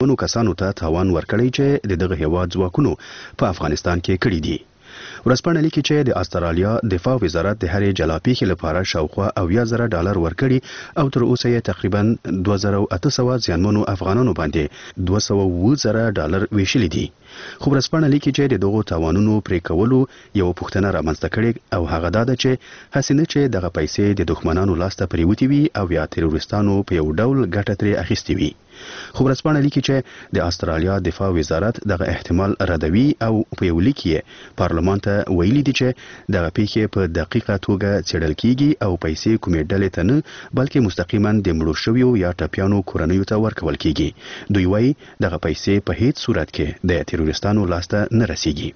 نو کسانو ته تاوان ورکړی چې دغه هیواد ځواکونو په افغانستان کې کړی دي. ورځپاڼه لیکي چې د استرالیا دفاع وزارت د هرې جلاپیخي لپاره شاوخوا $80,000 ورکړي او تر اوسه یې تقریبا 2800 ځانمنو افغانانو باندې $210,000 ویشلي دي. خو ورځپاڼه لیکي چې د دغو تاوانونو پرې کولو یو پوښتنه رامنځته کړې او هغه دا ده چې هسې نه چې دغه پیسې د دښمنانو لاسته پریوتې وي او یا تروریستانو په یو ډول ګټه ترې اخیستې وي. خو ورځپاڼه لیکي چې د استرالیا دفاع وزارت دغه احتمال ردوي او په یو لیک یې پارلمان ته ویلي دي چې دغه پیښې په دقیقه توګه څېړل کیږي او پیسې کومې ډلې ته نه بلکې مستقیما د مړو شویو یا ټپیانو کورنیو ته ورکول کیږي. دوی وایي دغه پیسې په هیڅ صورت کې د تروریستانو لاسته نه رسیږي.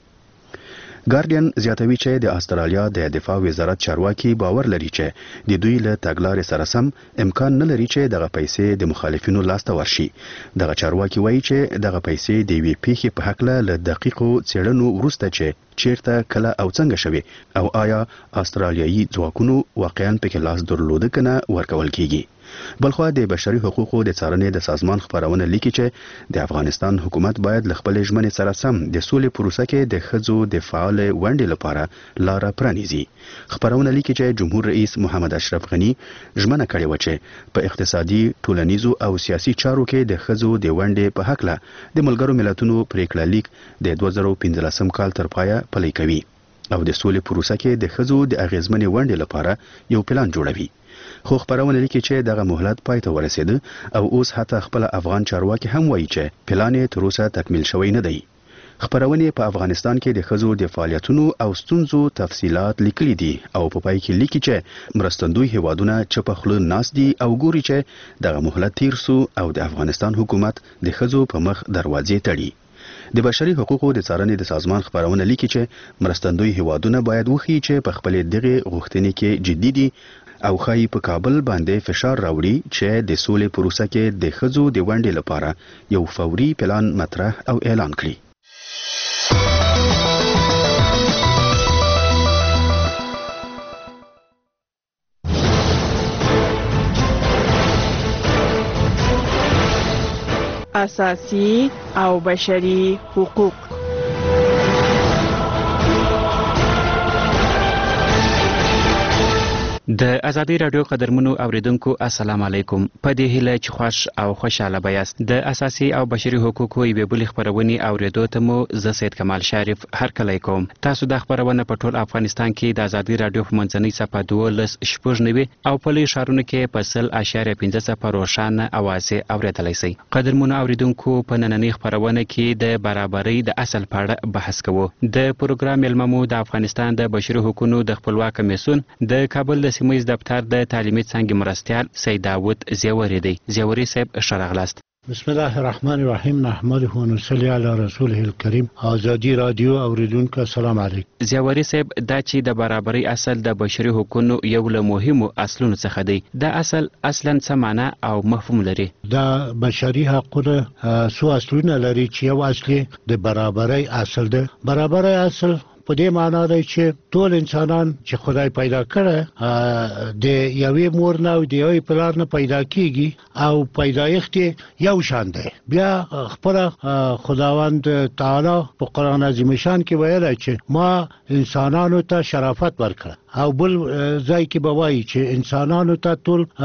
ګارډین زیاتوي چې د استرالیا د دفاع وزارت چارواکي باور لري چې د دوی له تګلارې سره سم امکان نه لري چې دغه پیسې د مخالفینو لاسته ورشي. دغه چارواکي وایي چې دغه پیسې د یوې پیښې په هکله له دقیقو څېړنو وروسته چې چیرته کله او څنګه شوي او آیا استرالیایي ځواکونو واقعا پکې لاس درلوده کنه ورکول کیږي. بلخوا د بشري حقوقو د څارنې د سازمان خبرونه لیکي چې د افغانستان حکومت باید له خپلې ژمنې سره سم د سولې پروسه کې د ښځو د فعال ونډې لپاره لاره پرانیزي. خبرونه لیکي چې جمهور رئیس محمد اشرف غني ژمنه کړې و چې په اقتصادي، ټولنیزو او سیاسي چارو کې د ښځو د ونډې په هکله د ملګرو ملتونو پریکړه لیک د 2015 کال تر پایه پلی کوي او د سولې پروسه کې د ښځو د اغیزمنې ونډې لپاره یو پلان جوړوي. خو خبرونه لیکي چې دغه مهلت پای ته ورسېده او اوس حتی خپل افغان چارواکي هم وایي چې پلان یې تر اوسه تکمیل شوی نه دی. خبرونه په افغانستان کې د ښځو د فعالیتونو او ستونزو تفصيلات لیکلي دي او په پای کې لیکي چې مرستندوی هیوادونه چپه خوله ناس دي او ګوري چې دغه مهلت تیر سو او د افغانستان حکومت د ښځو په مخ دروازې تړي. د بشري حقوقو د څارنې د سازمان خبرونه لیکي چې مرستندوی هیوادونه باید وښیي چې په خپل دغه غوښتنې کې جدي دي او خای په کابل باندې فشار راوړي چې د سولې پروسه کې د ښځو د ونډې لپاره یو فوري پلان مطرح او اعلان کړي. اساسي او بشري حقوق. د ازادي رادیو قدرمنو اوریدونکو السلام علیکم. په دې هیله چې خوش او خوشاله بیاست. د اساسي او بشري حقوقو یوې بلې خبرونې اوریدو ته مو زه سید کمال شریف هرکلی کوم. تاسو د خبرونه په ټول افغانستان کې د ازادي رادیو په منځنۍ صفحه 12 او په لوی ښارونو کې په 0.5 روښانه اوازې اوریدلی شئ. قدرمنو اوریدونکو په نننۍ خبرونه کې د برابرۍ د اصل په اړه بحث کوو. د پروګرام مېلمه د افغانستان د بشري حقوقو د خپلواک کمیسیون د کابل د سیمه‌ییز دفتر د تعلیمي څانګې مرستیال سید داود زیوري دی. زیوري صاحب ښه راغلاست. بسم الله الرحمن الرحیم. نحمده و نصلي علی رسوله الکریم. ازادي رادیو اوریدونکو السلام علیکم. زیوري صاحب دا چې د برابرۍ اصل د بشري حقوقو یو له مهمو اصلونو څخه دی. دا اصل اصلا څه معنی او مفهوم لري؟ دا بشري حقوق څو اصلونه لري چې یو اصلي د برابرۍ اصل ده. برابرۍ اصل په دې معنی دی چې ټول انسانان چې خدای پیدا کړه د یوې مور نه او د یوې پلار نه پیدا کیږي او پیدایښت یو شان دی. بیا خپل خداوند تعالی په قرآن عظیم شان کې ویل چې ما انسانانو ته شرافت ورکړ او بل ځای کې به وایي چې انسانانو ته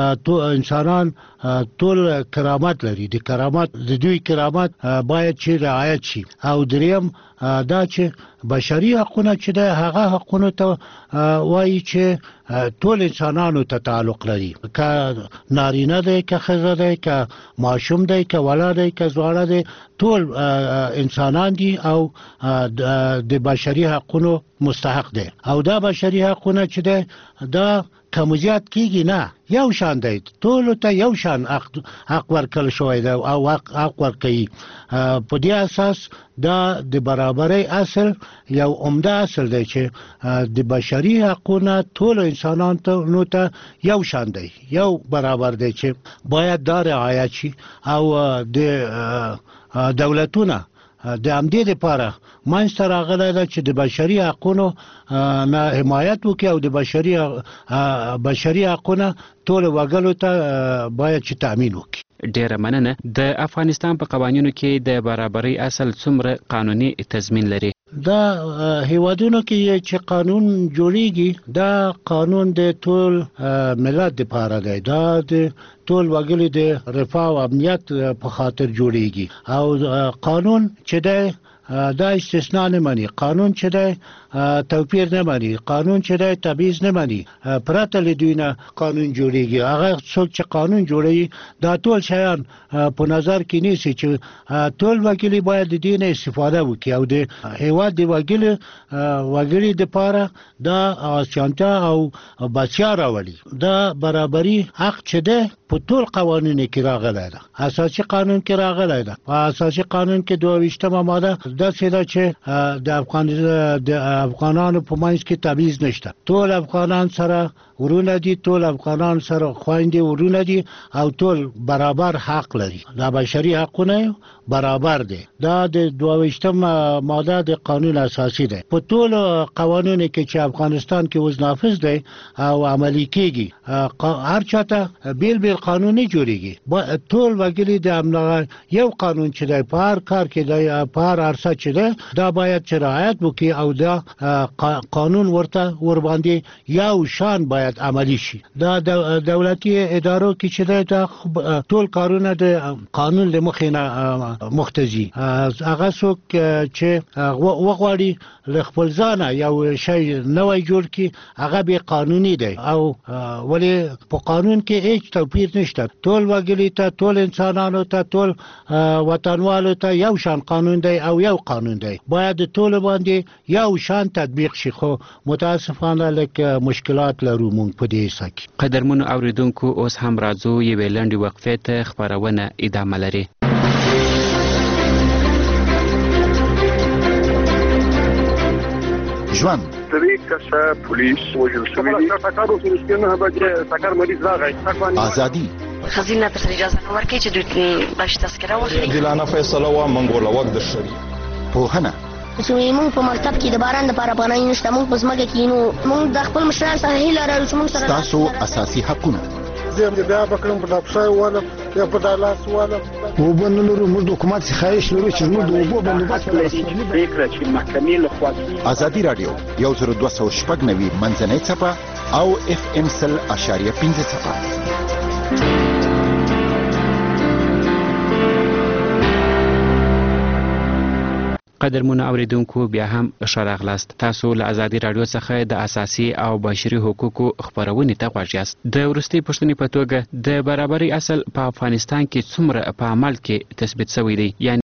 انسانان ټول کرامت لري. د کرامت د دوی کرامت باید چې رعایت شي. او دریم دا چې بشري حقوق چې ده هغه حقوق ته وایي چې ټول انسانانو ته تعلق لري. که نارینه دی، که ښځه دی، که ماشوم دی، که ولد دی، که ځوانه دی، ټول انسانان دي او د بشري حقوقو مستحق دي. او دا بشري حقوق چې ده دا کمزیات کیږي نه، یو شان دی. ټول ته یو شان حق ورکړل شوی دی او حق ورکړي. په دې اساس دا د برابرۍ اصل یو عمده اصل دی چې د بشري حقوقو ټول انسانان ته یو شان دی، یو برابر دی چې باید دا رعایت شي. او د دولتونه د همدې لپاره منځته راغلی ده چې د بشري حقوقو نه حمایت وکړي او د بشري حقوقو ټول وګړو ته باید چې تأمین وکړي. ډیره مننه. د افغانستان په قوانینو کې د برابرۍ اصل څومره قانوني تضمین لري؟ دا هیوادونو کې چې قانون جوړیږي دا قانون د ټول ملت لپاره دی. دا د ټول وګړي د رفاه او امنیت په خاطر جوړیږي او قانون چې دی دا استثناء نه مانی. قانون چې دی توپیر نه مانی. قانون چې دی تبعیض نه مانی. پرته له دوی نه قانون جوړیږي. هغه څوک چې قانون جوړوي دا ټول شیان په نظر کې نیسي چې ټول وګړي باید د دې نه استفاده وکړي او د هیواد د وګړي لپاره دا اسانتیا او بچیا راولي. دا برابرۍ حق چې دی په ټول قوانینو کې راغلی ده. اساسي قانون کې راغلی ده. په اساسي قانون کې 22مه ماده دا څه چې د افغانانو په منځ کې تبعیض نشته. ټول افغانان سره ورونه دي. ټول افغانان سره خويندې ورونه دي او ټول برابر حق لري. دا بشري حقونه برابر دي. دا د 22مه ماده د قانون اساسي ده. په ټول قوانینو کې چې افغانستان کې اوس نافذ دي او عملي کیږي هر چاته بیل قانوني جوړیږي. ټول وګړي د امنیت یو قانون چې د پار کار کې د پار ارسه چې ده دا باید چې رعایت وکړي او دا قانون ورته ور باندې یو شان باید عملی شي. دا دولتي ادارو کې چې ده ټول کارونه د قانون له مخې نه مختزي. هغه څوک چې وغواړي له خپل ځانه یو شی نوی جوړ کړي هغه به قانوني دی او ولی په قانون کې هیڅ توپیر نشته. ټول وګړي ته ټول انسانانو ته ټول وطنوالو ته یو شان قانون دی او یو قانون دی. باید ټول باندې یو شان تطبیق شي. خو متاسفانه لکه مشکلات لرو مونږ په دې حصہ کې. قدرمنو اوریدونکو اوس هم راځو یوې لنډې وقفې ته خبرونه ادامه لري. ژوند پولیس وجل شوی ازادي خزینه تر اجازه نه ورکړي چې دوی باش تذکره واخلي. دلانه فیصله وا منګول وخت د شری پوهنه چې موږ په مکتب کې د باران لپاره پناه نشته. موږ په ځمکه کې نو موږ د خپل مشرانو سره هیله لرو چې موږ سره تاسو اساسي حقونه زم دې بیا بکرم په لپسای ولا یا په دالاس ولا وبنلو موږ حکومت څخه خواهش لرو چې موږ د اوبو بندوبست فکر چې محکمې له خوا ازادي رادیو 10290 منځنۍ څپه او FM 100.5 څپه. قدرمنو اوریدونکو بیا هم ښه راغلاست. تاسو له ازادي رادیو څخه د اساسي او بشري حقوقو خبرونې ته غوږ یاست. د وروستۍ پوښتنې په توګه د برابرۍ اصل په افغانستان کې څومره په عمل کې تثبیت شوی دی؟